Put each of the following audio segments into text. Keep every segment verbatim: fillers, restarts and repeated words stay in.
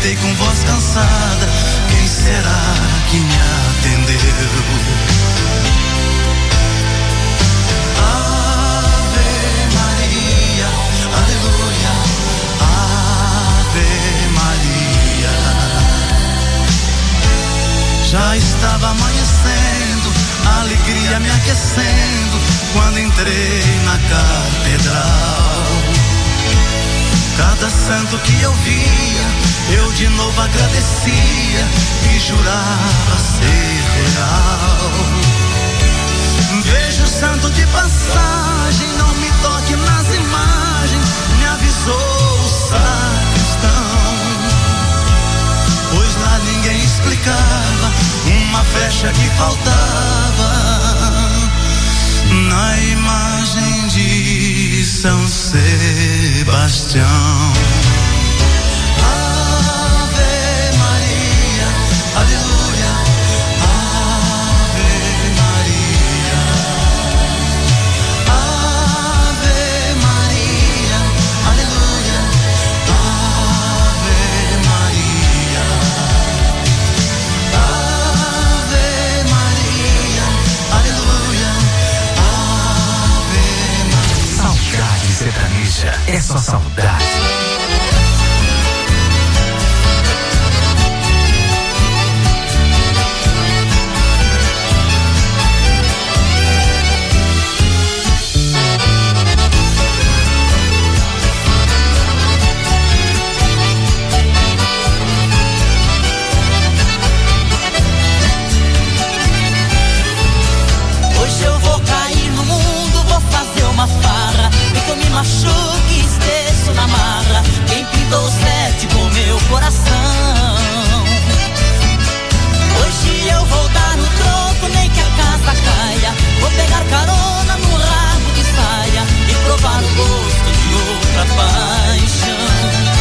Gritei com voz cansada, quem será que me atendeu? Ave Maria, aleluia, Ave Maria. Já estava amanhecendo, a alegria me aquecendo, quando entrei na catedral. Cada santo que eu via, eu de novo agradecia e jurava ser real. Vejo o santo de passagem, não me toque nas imagens, me avisou o sacristão. Pois lá ninguém explicava uma flecha que faltava na imagem de São Sebastião. Ave Maria, aleluia, Ave Maria, Ave Maria, aleluia, Ave Maria, Ave Maria, aleluia, Ave Maria. Saudade sertaneja é só saudade. Hoje eu vou cair no mundo, vou fazer uma farra, e que eu me machuque e esqueço na marra quem pintou o sete com meu coração. Hoje eu vou dar no troco, nem que a casa caia, vou pegar carona no rabo de saia e provar o gosto de outra paixão.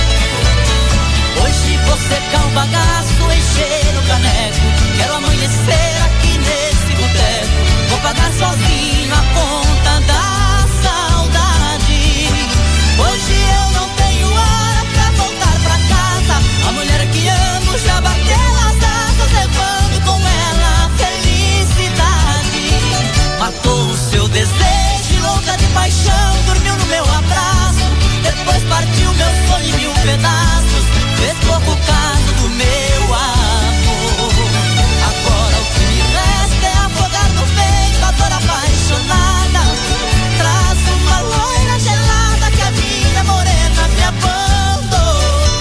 Hoje vou secar o bagaço, encher o caneco, quero amanhecer aqui nesse boteco, vou pagar sozinho a conta da saudade. Hoje eu não tenho hora pra voltar pra casa, a mulher que amo já bateu as asas, levando com ela a felicidade. Matou o seu desejo, louca de paixão, dormiu no meu abraço, depois partiu meu sonho em mil pedaços, fez pouco caso do meu amor. Agora o que me resta é afogar no peito a dor apaixonada. Traz uma loira gelada que a minha morena me abandonou.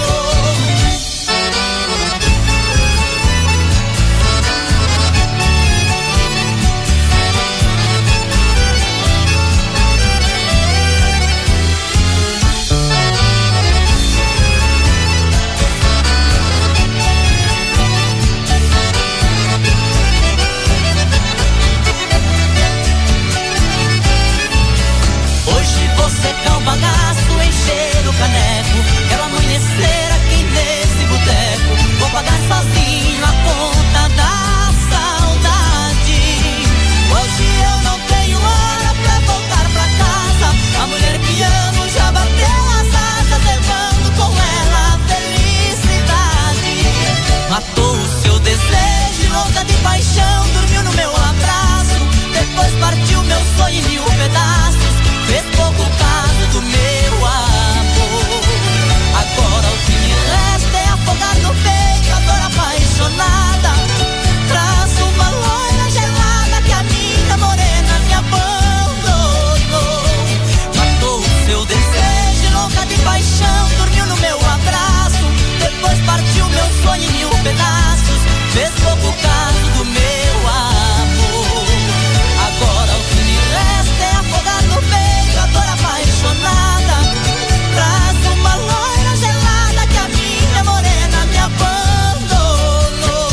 Hoje vou secar o bagaço, encher o caneco, quero amanhecer aqui nesse boteco, vou pagar sozinho a conta da saudade. Hoje eu não tenho hora pra voltar pra casa, a mulher que amo já bateu as asas, levando com ela a felicidade. Matou o seu desejo, louca de paixão, dormiu no meu abraço, depois partiu meu sonho em mil pedaços, fez pouco caso do meu amor. Agora o que me resta é afogar no peito a dor apaixonada. Traz uma loira gelada que a minha morena me abandonou. Matou o seu desejo, louca de paixão, dormiu no meu abraço, depois partiu meu sonho em mil pedaços, fez pouco caso do meu amor. Agora o que me resta é afogar no peito a dor apaixonada. Traz uma loira gelada que a minha morena me abandonou.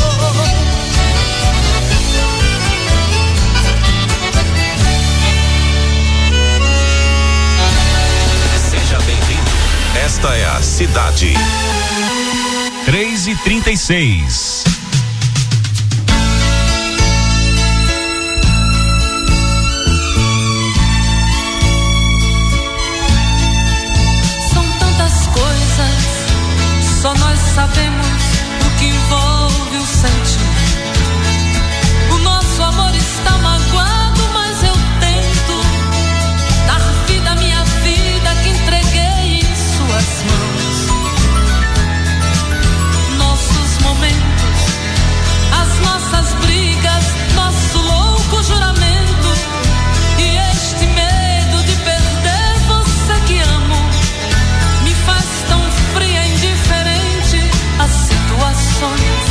Seja bem-vindo. Esta é a Cidade. três e trinta e seis. São tantas coisas Só nós sabemos o que envolve o sentimento. O nosso amor está magoado, mas eu tento dar vida à minha vida que entreguei em suas mãos. Nossos momentos, as nossas brigas, nosso louco juramento e este medo de perder você que amo me faz tão fria e indiferente às situações.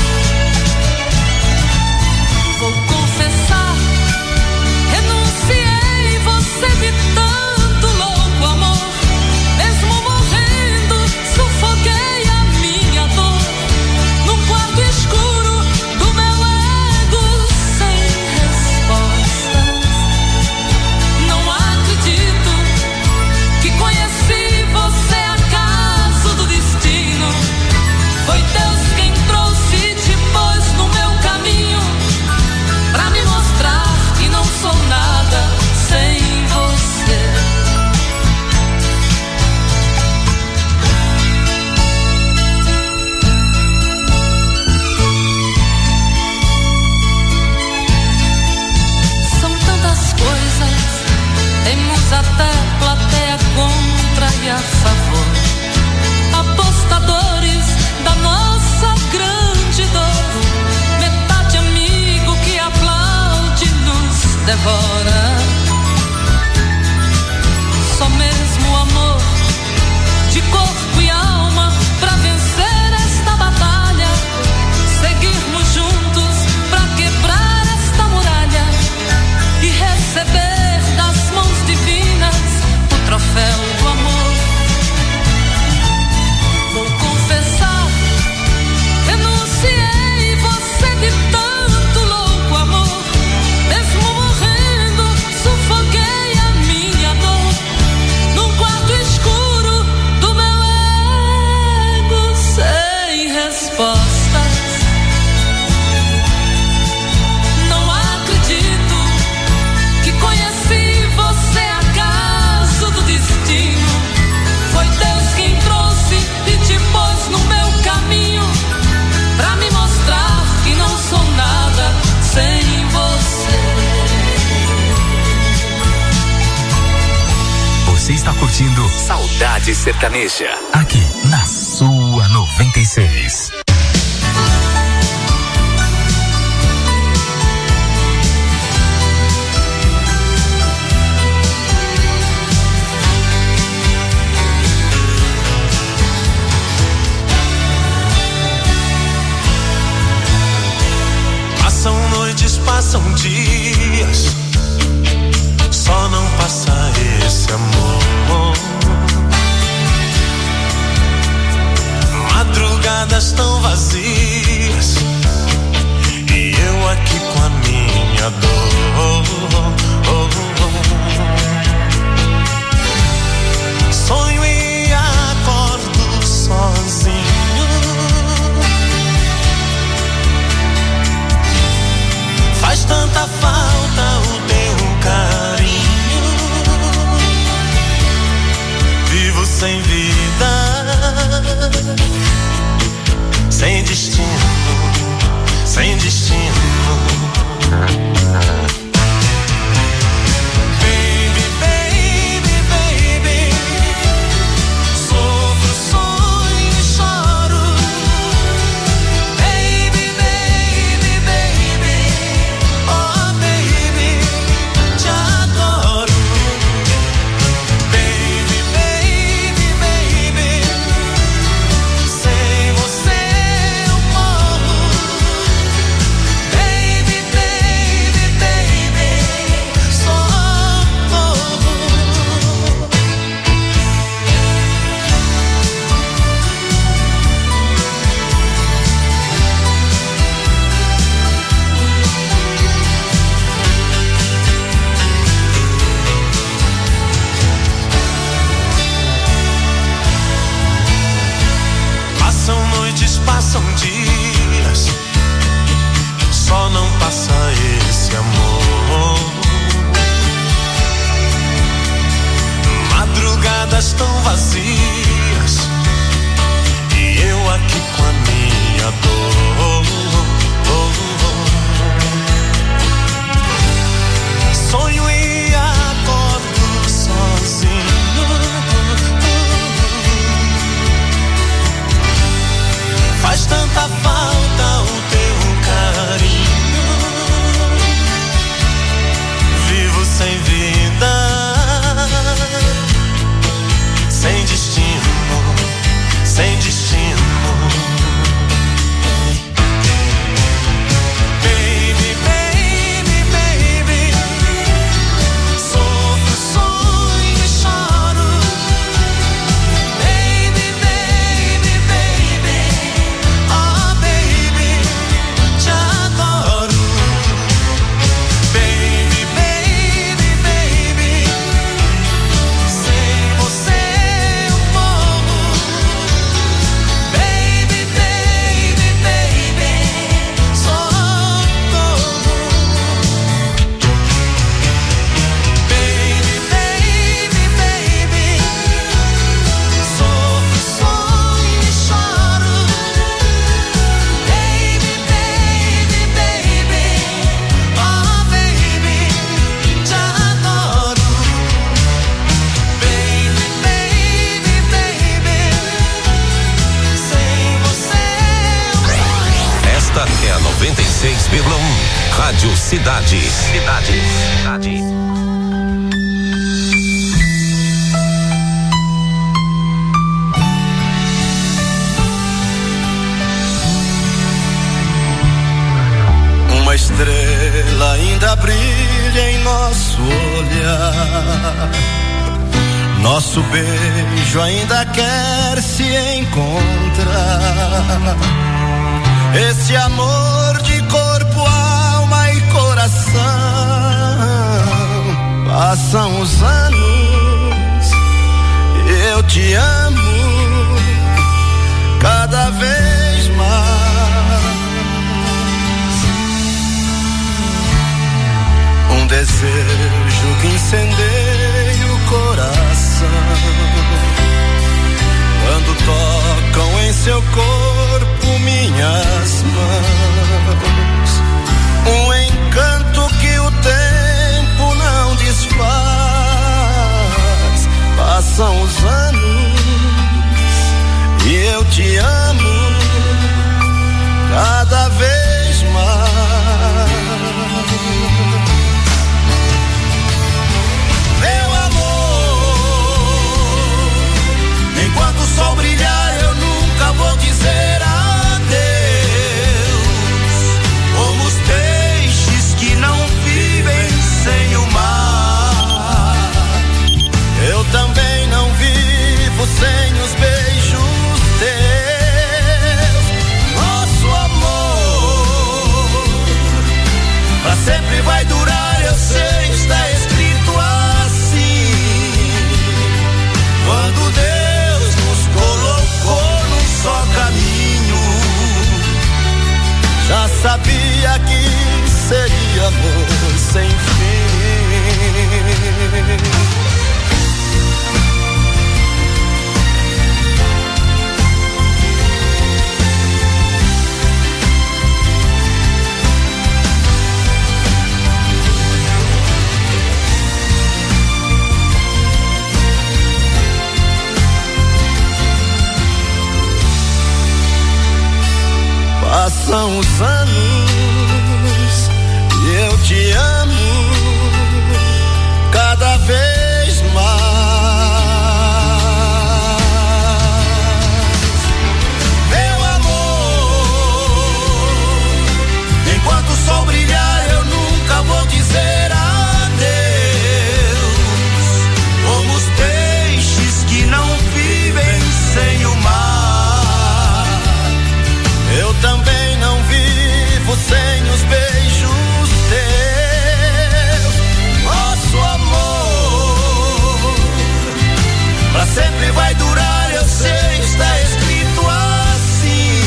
Vou confessar, renunciei você de tanto louco amor. Mesmo morrendo, sufoquei a minha dor num quarto escuro do meu ego sem respostas. Não acredito que conheci você acaso do destino. Foi Deus quem trouxe e te pôs no meu caminho pra me mostrar que não sou nada sem você. São tantas coisas, temos até plateia contra e a favor, apostadores da nossa grande dor, metade amigo que aplaude nos devora. Só mesmo o amor de corpo e alma pra vencer esta batalha, seguirmos juntos pra quebrar esta muralha e receber das mãos divinas o troféu do amor. Vou confessar, renunciei você de tanto louco amor. Mesmo morrendo, sufoquei a minha dor num quarto escuro do meu ego sem respostas. Não acredito que conheci você acaso do destino. Foi Deus quem trouxe e te pôs no meu caminho pra me mostrar que não sou nada sem você. Você está curtindo Saudade Sertaneja, aqui na sua noventa e seis. Passam noites, passam dias, só não passa esse amor. Madrugadas tão vazias e eu aqui com a minha dor. Sonho e acordo sozinho. Faz tanta falta o teu carinho. Vivo sem vida, sem destino, sem destino. Baby, baby, baby, sofro, sonho e choro. Baby, baby, baby, oh baby, te adoro. Baby, baby, baby, sem você eu morro. Baby, baby, baby, socorro. Passam noites, passam dias, só não passa esse amor. Madrugadas tão vazias e eu aqui seis vírgula um. Rádio Cidade. Cidade. Cidade. Uma estrela ainda brilha em nosso olhar. Nosso beijo ainda quer se encontrar. Esse amor de corpo, alma e coração. Passam os anos, eu te amo cada vez mais. Um desejo que incendeia o coração quando tocam em seu corpo minhas mãos. Um encanto que o tempo não desfaz. Passam os anos e eu te amo cada vez mais. Meu amor, enquanto o sol brilhar eu nunca vou dizer adeus. Como os peixes que não vivem sem o mar, eu também não vivo sem os beijos teus. Nosso amor pra sempre vai durar, eu sei, está escrito assim. Quando Deus nos colocou num só caminho, já sabia que seria amor sem fim. Passam os anos e eu te amo cada vez mais. Meu amor, enquanto o sol brilhar eu nunca vou dizer adeus. Como os peixes que não vivem sem o mar, eu também não vivo sem os beijos teus. Nosso amor pra sempre vai durar, eu sei, está escrito assim.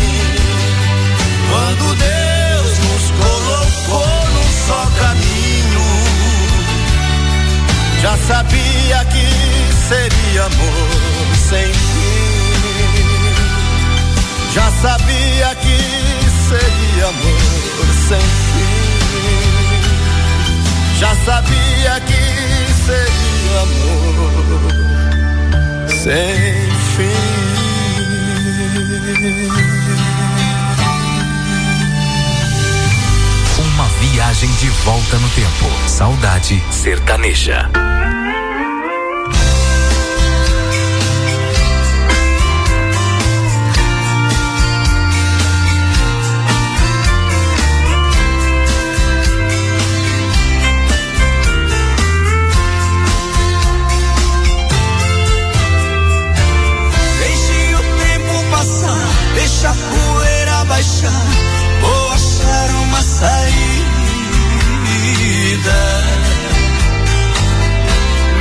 Quando Deus nos colocou num só caminho, já sabia que seria amor sem fim. Já sabia que seria amor sem fim. Já sabia que seria amor sem fim. Uma viagem de volta no tempo. Saudade sertaneja. Deixa a poeira baixar, vou achar uma saída.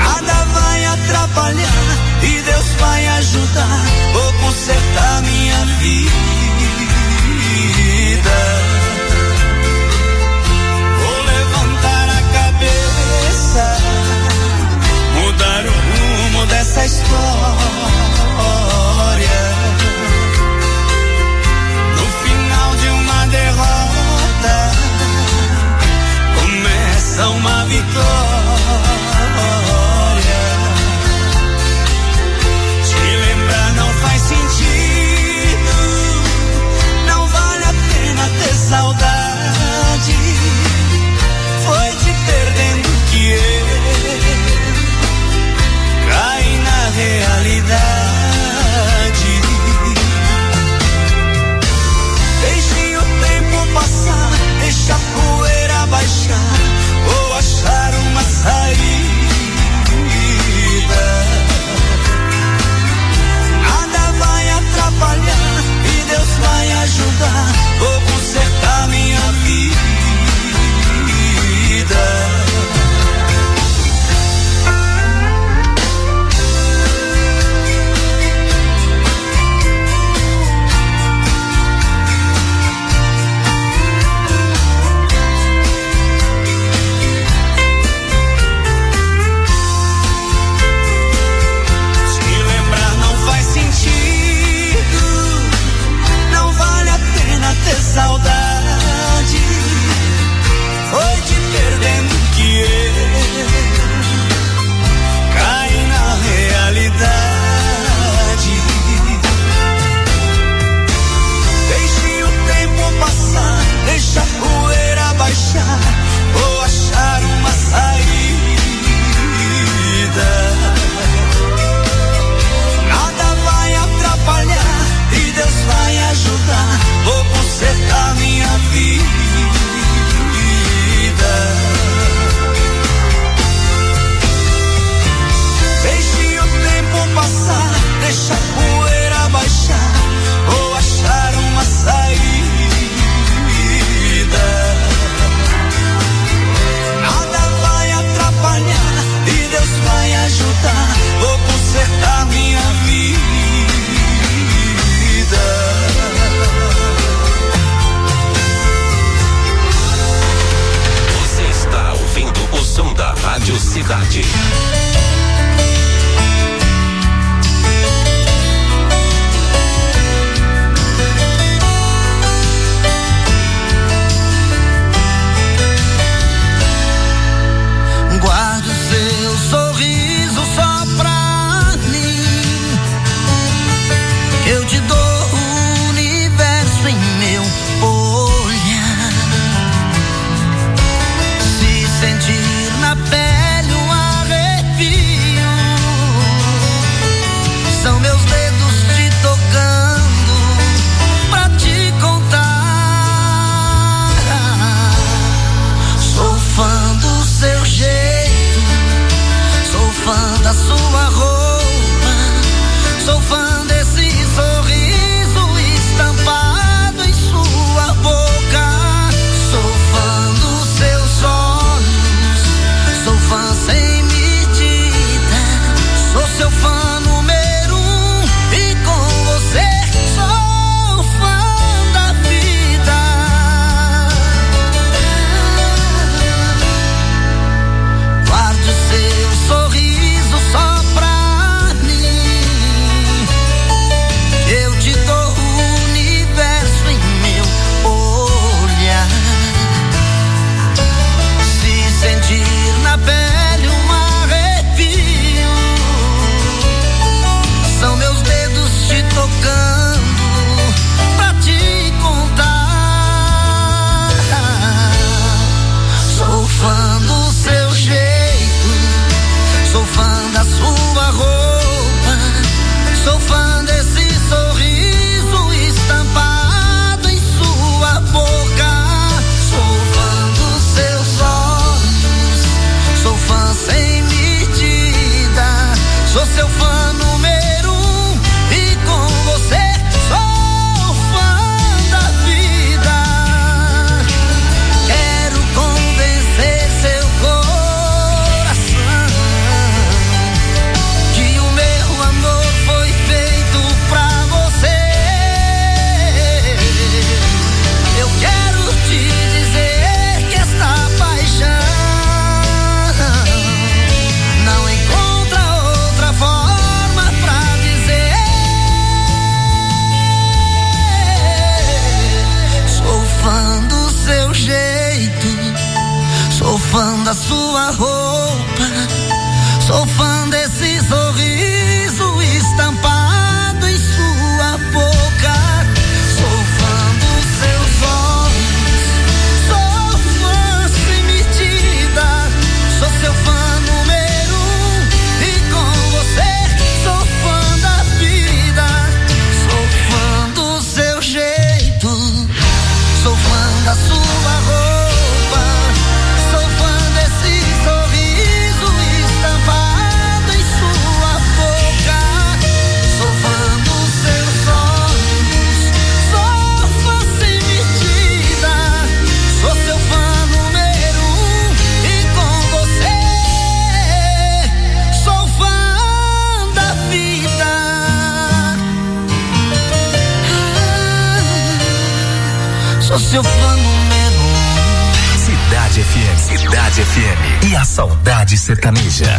sou seu fã número um. Cidade F M. Cidade F M. E a saudade sertaneja.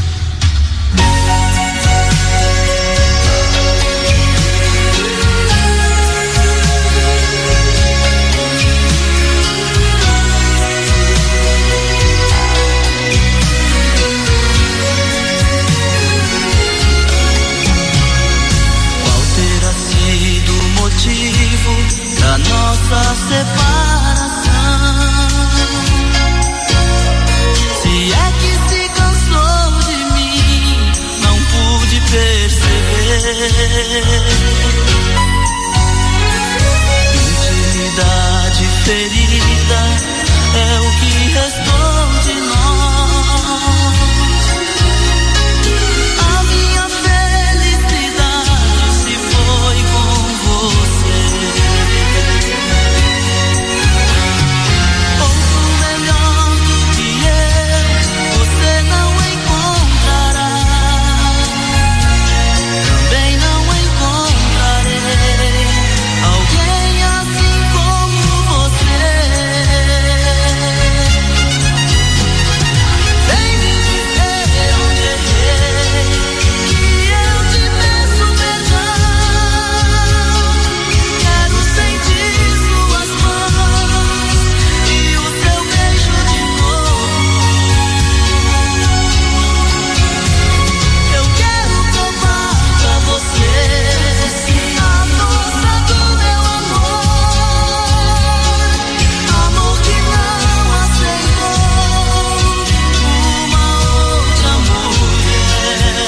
Motivo da nossa separação. Se é que se cansou de mim, não pude perceber. Intimidade ferida é o que restou de nós. A minha felicidade se foi com você. Outro melhor do que eu, você não encontrará. Também não encontrarei alguém assim como você. Vem me dizer onde errei, que eu te peço perdão. Quero sentir suas mãos e o seu beijo de novo. Eu quero provar pra você a força do meu amor. Amor que não aceitou uma outra mulher.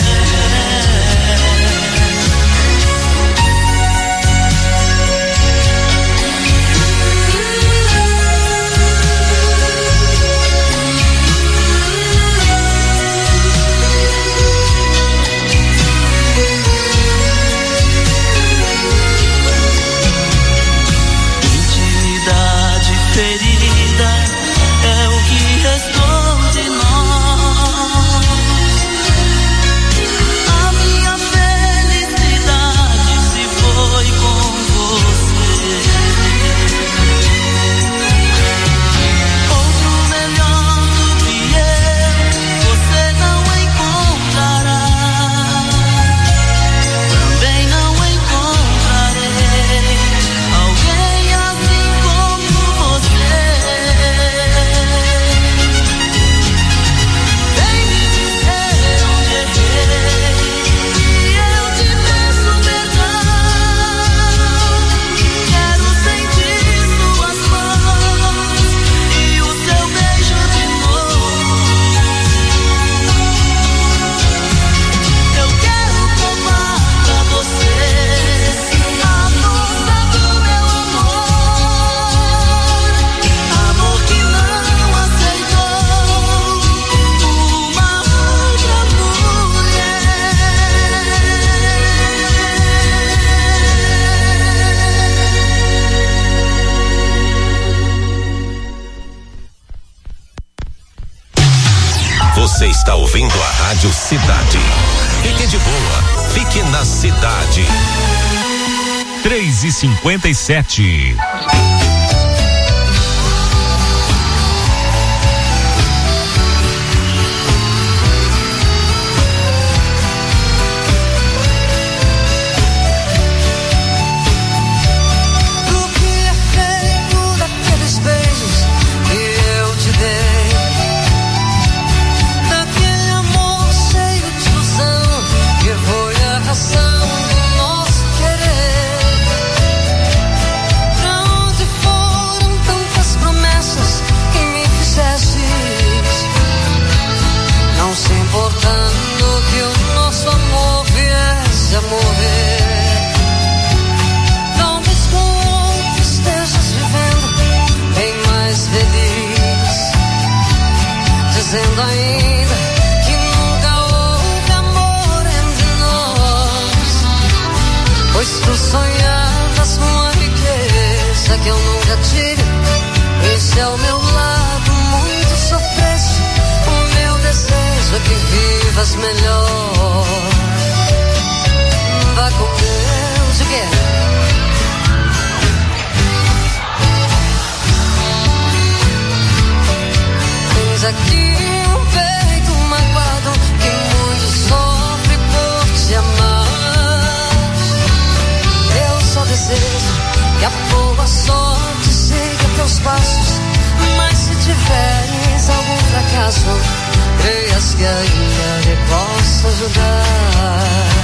Intimidade ferida é o que restou de nós. A minha felicidade se foi com você. Outro melhor do que eu, você não encontrará. Também não encontrarei alguém assim como você. Vem me dizer onde errei, e eu te peço perdão. Quero sentir suas mãos e o seu beijo de novo. Eu quero provar pra você a força do meu amor. Amor que não aceitou uma outra mulher. Você está ouvindo a Rádio Cidade. Fique de boa, fique na cidade. três e cinquenta e sete. O que é feito daqueles beijos que eu te dei, daquele amor cheio de ilusão que foi a razão do nosso querer? Pra onde foram tantas promessas que me fizestes, não se importando que o nosso amor viesse a morrer? Talvez com outro estejas vivendo bem mais feliz, dizendo ainda que nunca houve amor entre nós. Pois tu sonhavas com a riqueza que eu nunca tive. Esse é o meu lado, muito sofreste. O meu desejo é que vivas melhor. Vá com Deus, o que é? que a boa sorte siga teus passos. Mas se tiveres algum fracasso, creias que ainda lhe posso ajudar.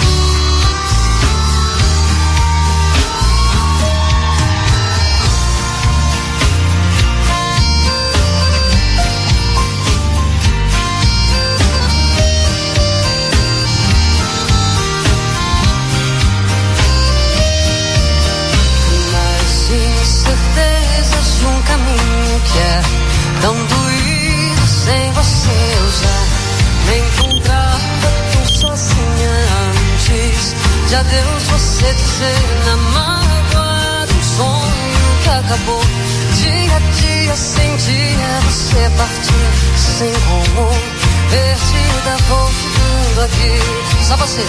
Um caminho que é tão doído sem você usar. Me encontrava tão sozinha antes de adeus você dizer na mágoa do sonho que acabou. Dia a dia sem dia você partia sem rumo, perdida vou ficando aqui. Só você.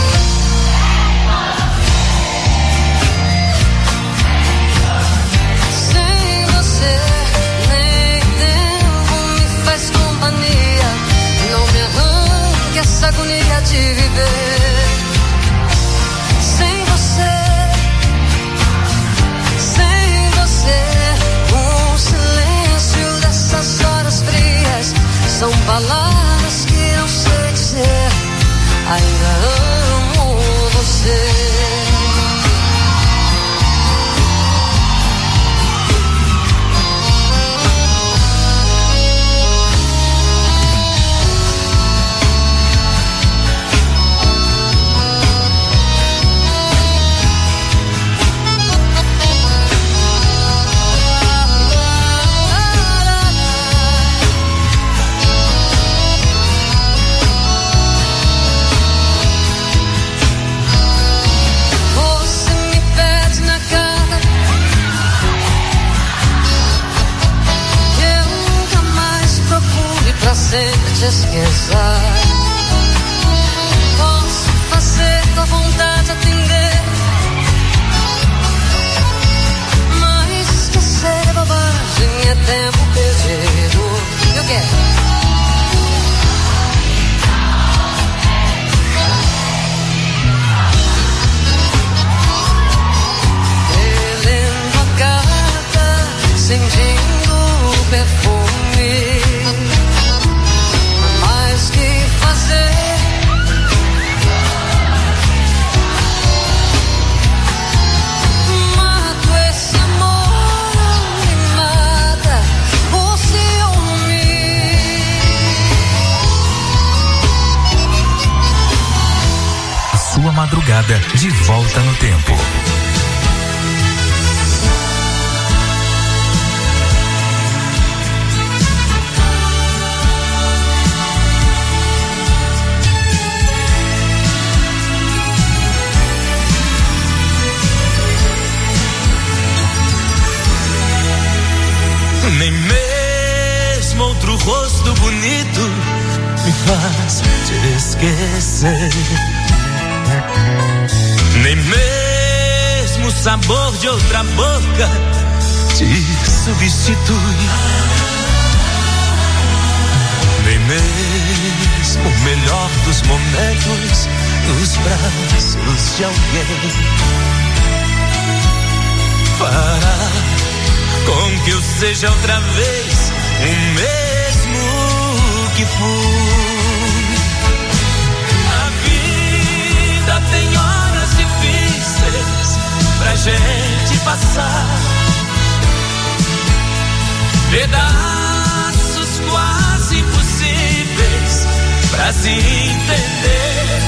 Nem tempo me faz companhia. Não me arranque essa agonia de viver sem você. Sem você, o silêncio dessas horas frias são palavras que não sei dizer. Ainda amo você. Sempre te esquecer. Posso fazer tua vontade atender, mas esquecer é bobagem, é tempo perdido. E o quê? Relendo a carta, sentindo o perfume. Madrugada de volta no tempo. Nem mesmo outro rosto bonito me faz te esquecer. Nem mesmo o sabor de outra boca te substitui. Nem mesmo o melhor dos momentos nos braços de alguém fará com que eu seja outra vez o mesmo que fui. A vida tem horas difíceis pra gente passar, pedaços quase impossíveis pra se entender.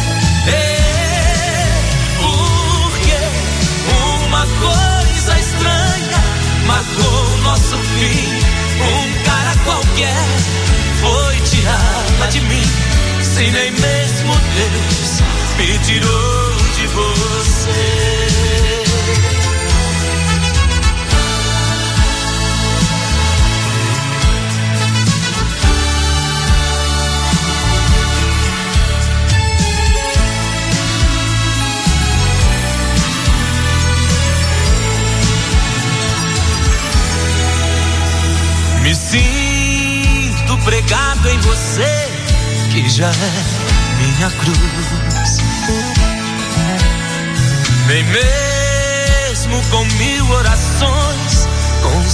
É porque uma coisa estranha marcou nosso fim. Um cara qualquer foi tirá-la de mim, se nem mesmo Deus me tirou de você. Me sinto pregado em você, que já é minha cruz. Nem mesmo comigo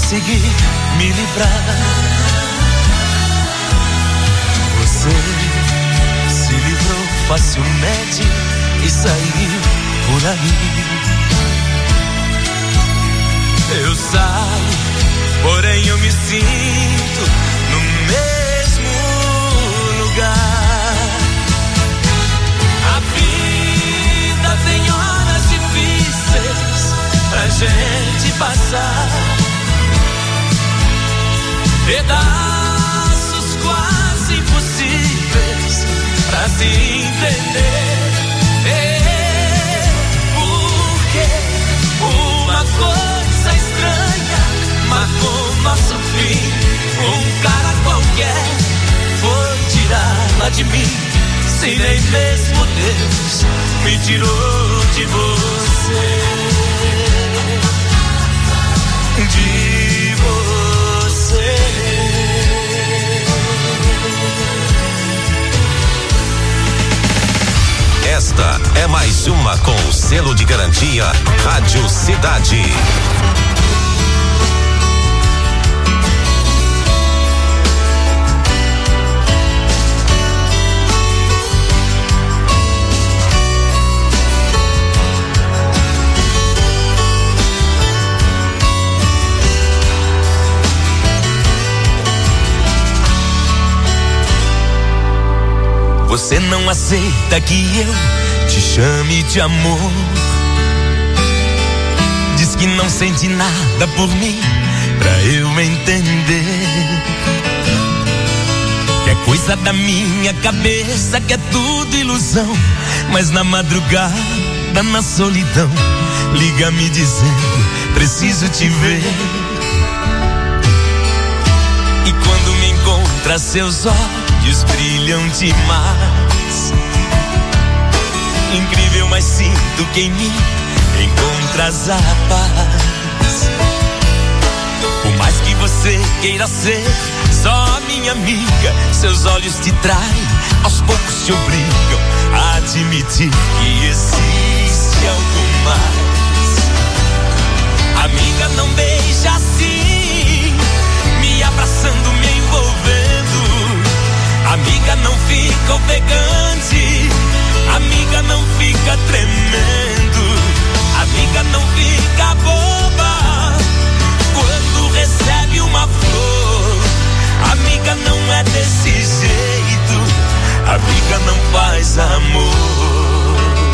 consegui me livrar. Você se livrou facilmente e saiu por aí. Eu saio, porém eu me sinto no mesmo lugar. A vida tem horas difíceis pra gente passar, pedaços quase impossíveis pra se entender. É porque uma coisa estranha marcou nosso fim. Um cara qualquer foi tirá-la de mim, se nem mesmo Deus me tirou de você. De você. Esta é mais uma com o selo de garantia Rádio Cidade. Você não aceita que eu te chame de amor. Diz que não sente nada por mim, pra eu entender. Que é coisa da minha cabeça, que é tudo ilusão. Mas na madrugada, na solidão, liga me dizendo, preciso te ver. E quando me encontra, seus olhos brilham demais. Incrível, mas sinto que em mim encontras a paz. Por mais que você queira ser só minha amiga, seus olhos te traem, aos poucos te obrigam a admitir que existe algo mais. Amiga, não beija assim, me abraçando, me envolvendo. Amiga, não fica ofegante, amiga, não fica tremendo. Amiga, não fica boba quando recebe uma flor. Amiga, não é desse jeito, amiga, não faz amor.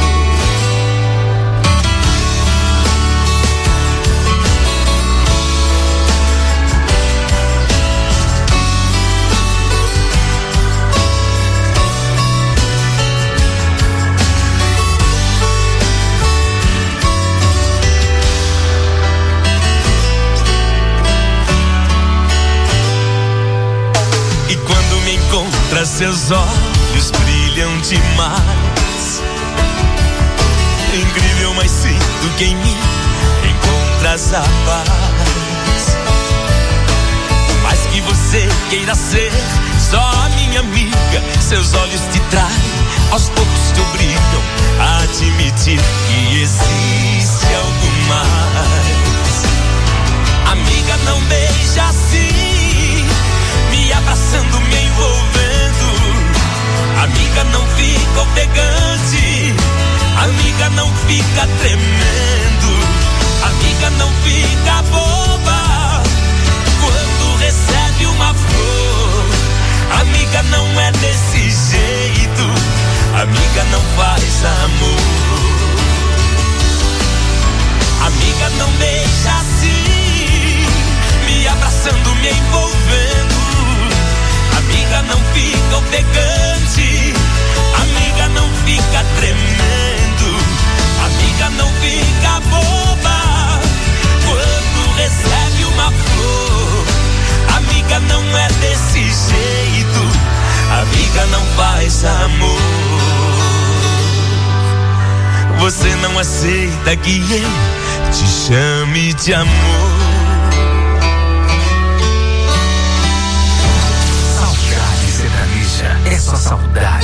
Encontra, seus olhos brilham demais. Incrível, mas sinto que em mim encontras a paz. Por mais que você queira ser só minha amiga, seus olhos te traem, aos poucos te obrigam a admitir que existe algo mais. Amiga, não beija assim, me abraçando, me envolvendo. Amiga, não fica ofegante, amiga, não fica tremendo. Amiga, não fica boba quando recebe uma flor. Amiga, não é desse jeito, amiga, não faz amor. Amiga, não beija assim, me abraçando, me envolvendo. Amiga, não fica ofegante, amiga, não fica tremendo. Amiga, não fica boba quando recebe uma flor. Amiga, não é desse jeito, amiga, não faz amor. Você não aceita que eu te chame de amor. É só saudade.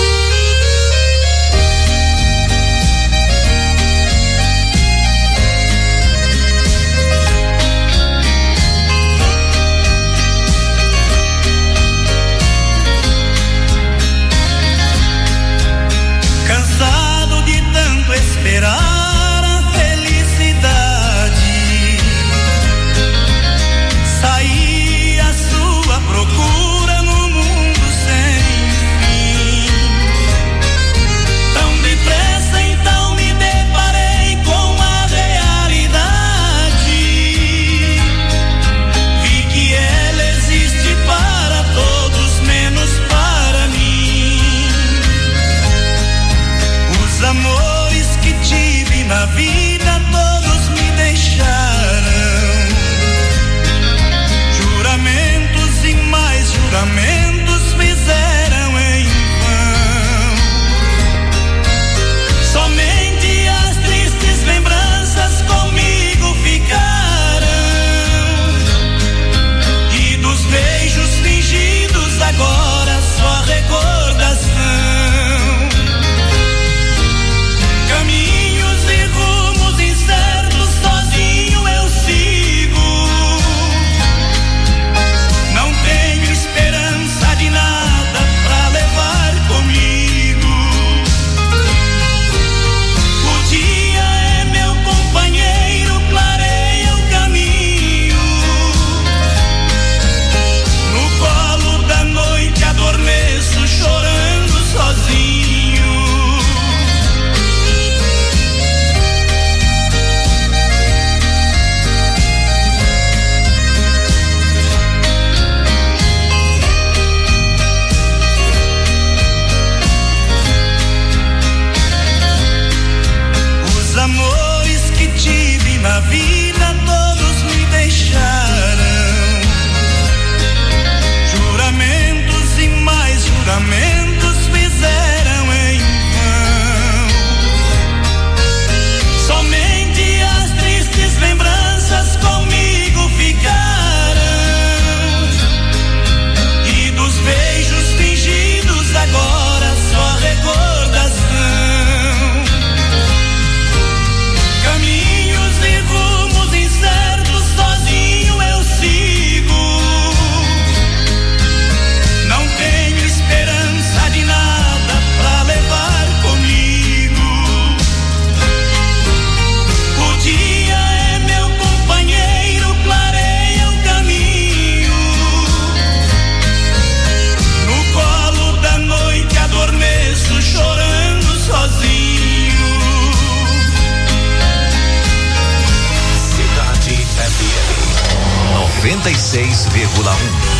noventa e seis vírgula um.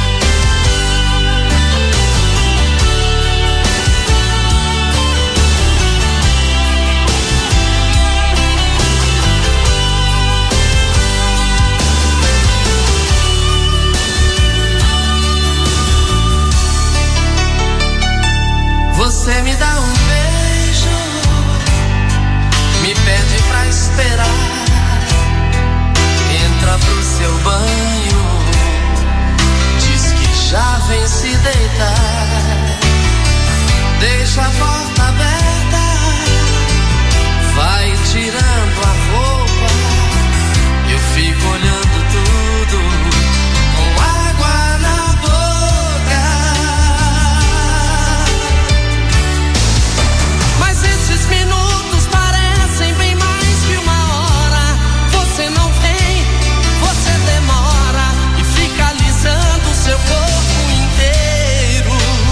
Você me dá um beijo, me pede pra esperar, entra pro seu banho, diz que já vem se deitar, deixa a porta aberta, vai tirando a roupa, eu fico olhando tudo com água na boca. Minutos parecem bem mais que uma hora. Você não vem, você demora e fica alisando o seu corpo inteiro.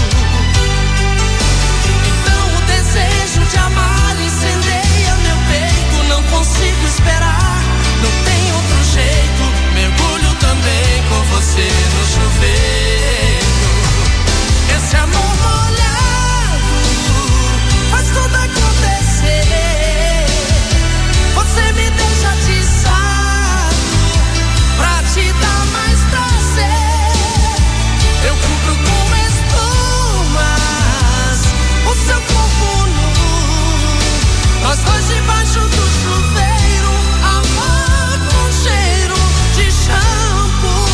Então o desejo de amar incendeia meu peito. Não consigo esperar, não tem outro jeito. Mergulho também com você no chuveiro. Esse amor molhado faz tudo acontecer. Você me deixa atiçado pra te dar mais prazer. Eu cubro com espumas o seu corpo nu, nós dois debaixo do chuveiro, amor com cheiro de shampoo.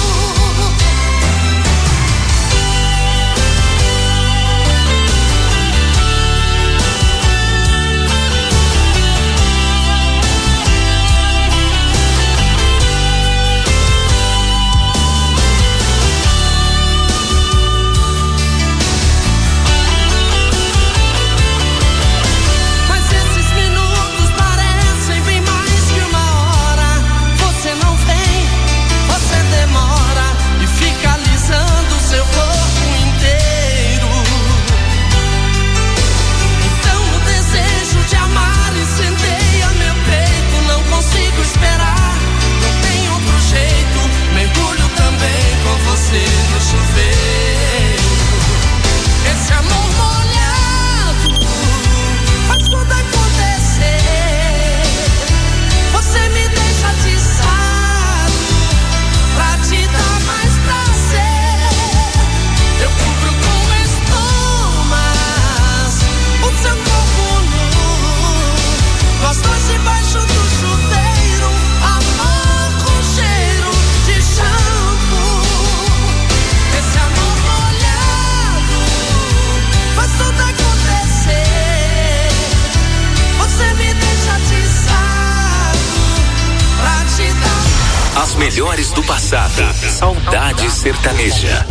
As melhores do passado. Saudade Sertaneja.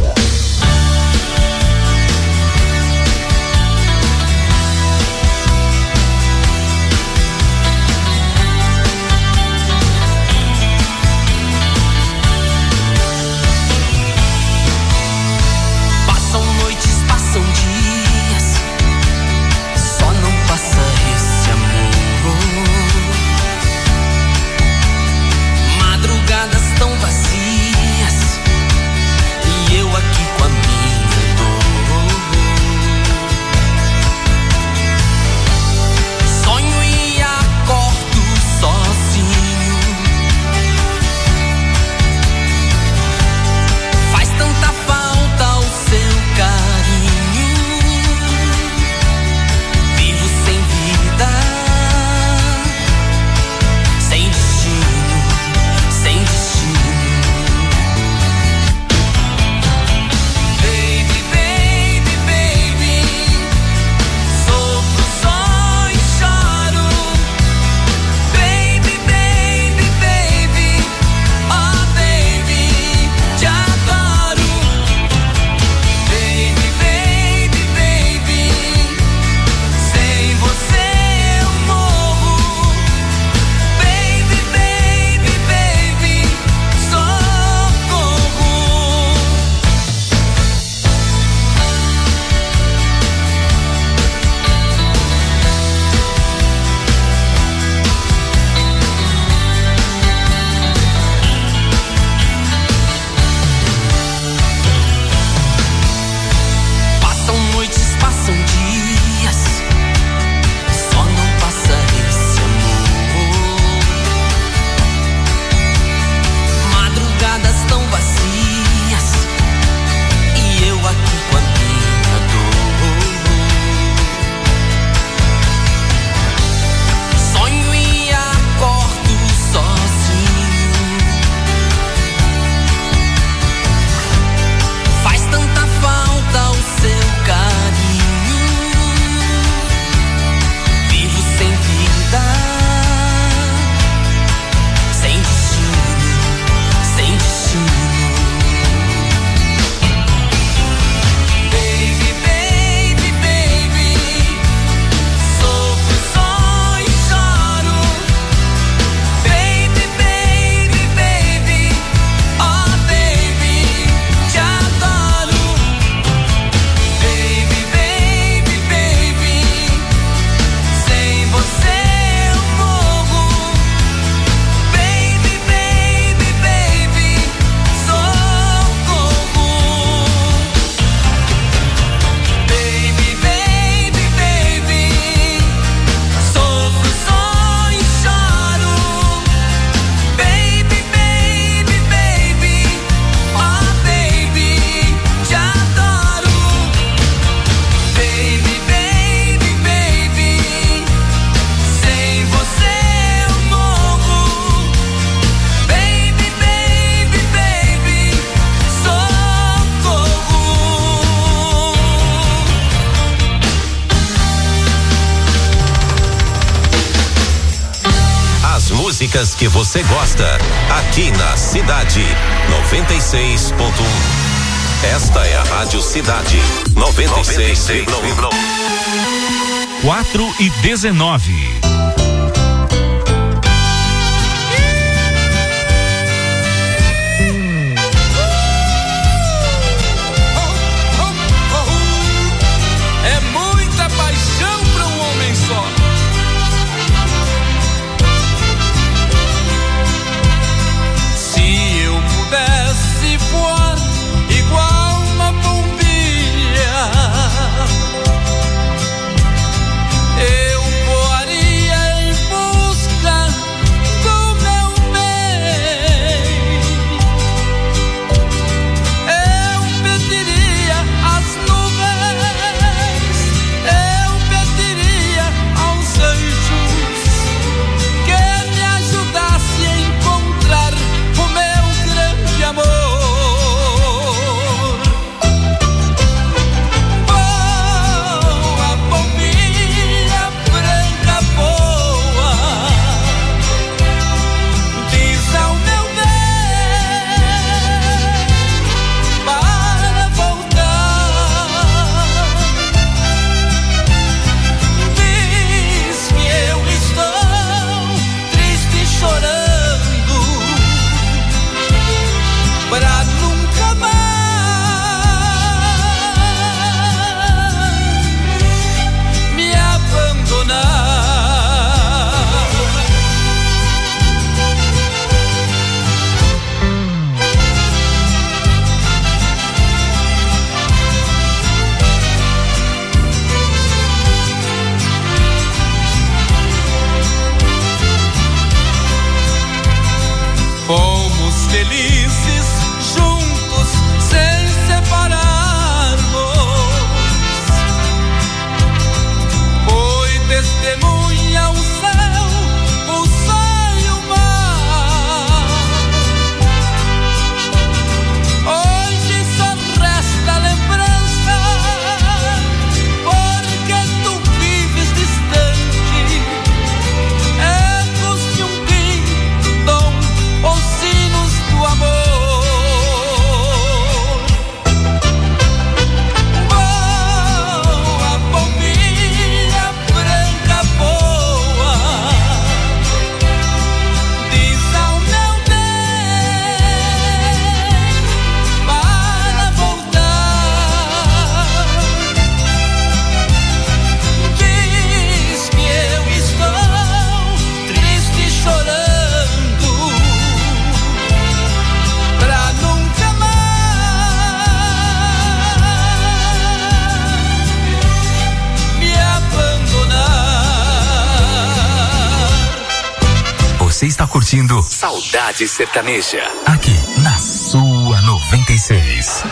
Passam noites, passam dias, só não passa esse amor. Madrugadas tão vazias e eu aqui com a músicas que você gosta, aqui na Cidade noventa e seis ponto um. Esta é a Rádio Cidade noventa e seis vírgula um. quatro e dezenove. Você está curtindo Saudade Sertaneja, aqui na sua noventa e seis.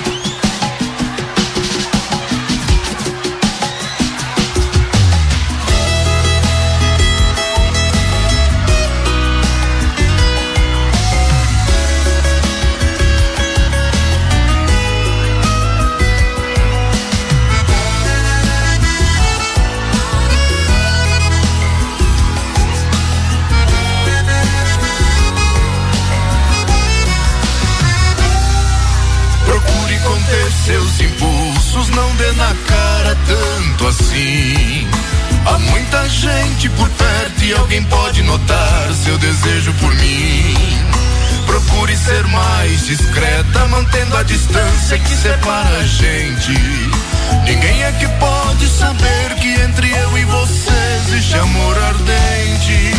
Seus impulsos, não dê na cara tanto assim. Há muita gente por perto e alguém pode notar seu desejo por mim. Procure ser mais discreta, mantendo a distância que separa a gente. Ninguém é que pode saber que entre eu e você existe amor ardente.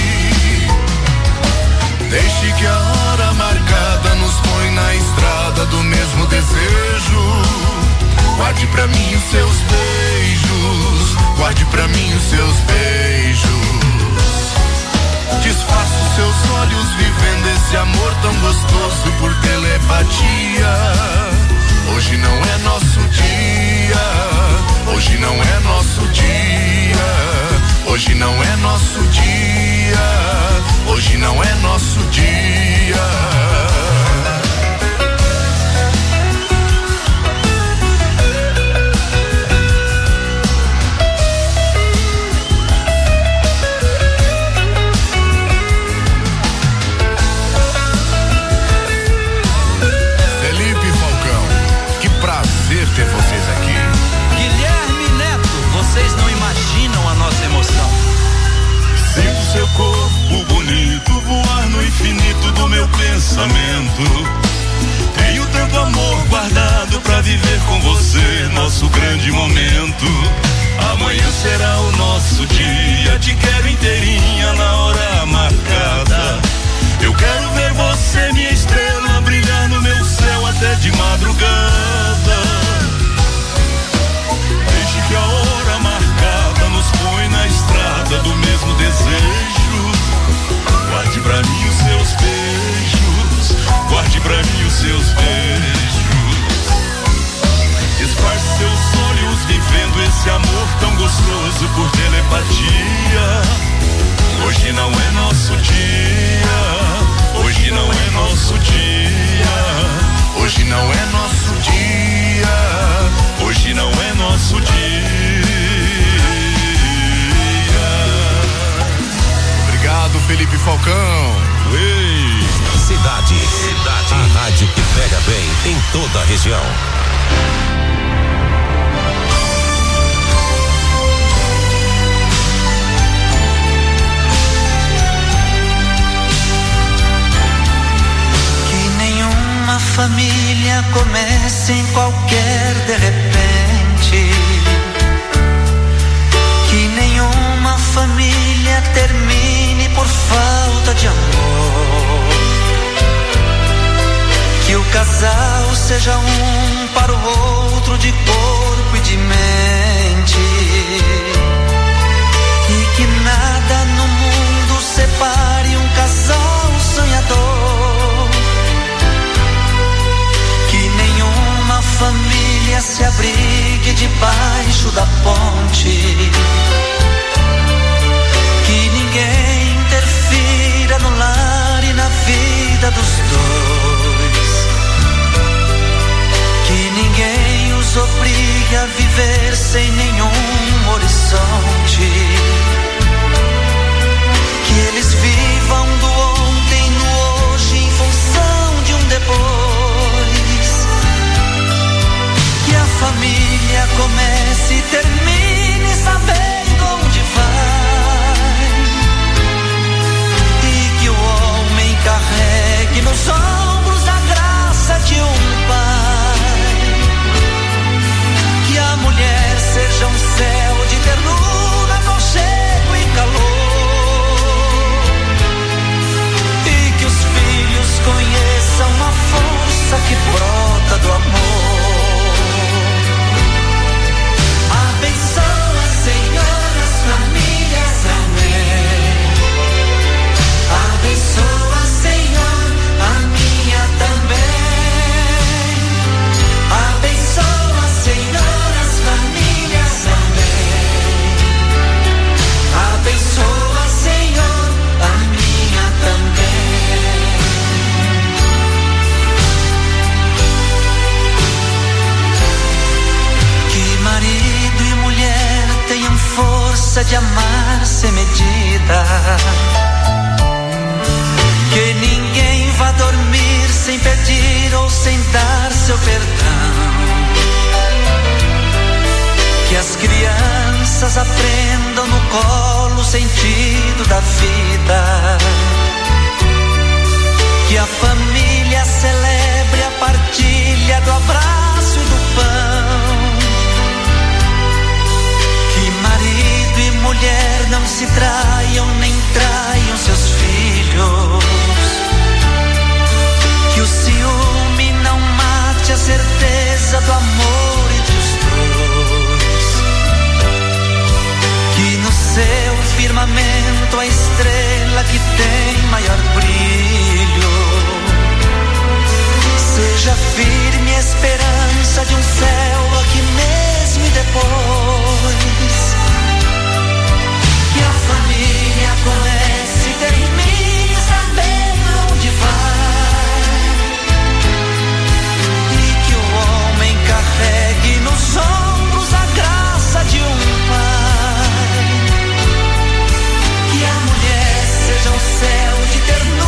Deixe que a hora marcada nos põe na estrada do mesmo desejo. Guarde pra mim os seus beijos, guarde pra mim os seus beijos. Desfaça os seus olhos vivendo esse amor tão gostoso por telepatia. Hoje não é nosso dia, hoje não é nosso dia, hoje não é nosso dia, hoje não é nosso dia. pensamento. Tenho tanto amor guardado pra viver com você nosso grande momento. Amanhã será o nosso dia, te quero inteirinha na hora marcada. Eu quero ver você, minha estrela, brilhar no meu céu até de madrugada. Deixe que a hora marcada nos põe na estrada do mesmo desejo. Guarde pra mim os seus beijos, guarde pra mim os seus beijos. Esparce seus olhos vivendo esse amor tão gostoso por telepatia. Hoje não é nosso dia, hoje não é nosso dia, hoje não é nosso dia, hoje não é nosso dia. Obrigado, Felipe Falcão. Ei. Cidade, Cidade, a rádio que pega bem em toda a região. Família comece em qualquer de repente, que nenhuma família termine por falta de amor, que o casal seja um para o outro de corpo e de mente, e que nada no mundo separe um casal sonhador. Família se abrigue debaixo da ponte, que ninguém interfira no lar e na vida dos dois, que ninguém os obrigue a viver sem nenhum horizonte, que eles vivam do ontem no hoje em função de um depois. Que a família comece e termine sabendo onde vai, e que o homem carregue nos ombros a graça de um pai, que a mulher seja um céu de ternura, aconchego e calor, e que os filhos conheçam a força que brota do amor. Abençoa, Senhor, as famílias, amém. Abençoa, Senhor, a minha também. Abençoa, Senhor, as famílias, amém. Abençoa, Senhor, a minha também. Que marido e mulher tenham força de amar sem medida, que ninguém vá dormir sem pedir ou sem dar seu perdão, que as crianças aprendam no colo o sentido da vida, que a família celebre a partilha do abraço e do pão, que marido e mulher não se traiam nem traiam seus filhos, que o ciúme não mate a certeza do amor entre os dois, que no seu firmamento a estrela que tem maior brilho seja firme a esperança de um céu aqui mesmo e depois, que a família comece e termine sabendo onde vai, e que o homem carregue nos ombros a graça de um pai, que a mulher seja um céu de ternura,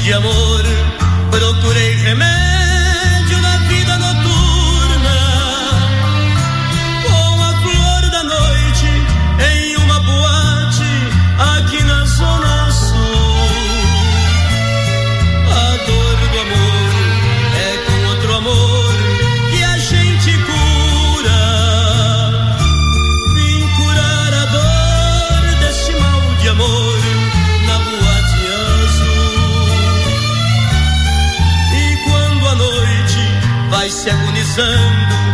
de amor, procurei remédio na vida noturna, com a flor da noite em uma boate aqui na Zona Sul. A dor do amor é com outro amor que a gente cura. Vim curar a dor desse mal de amor na boate azul. E quando a noite vai se agonizando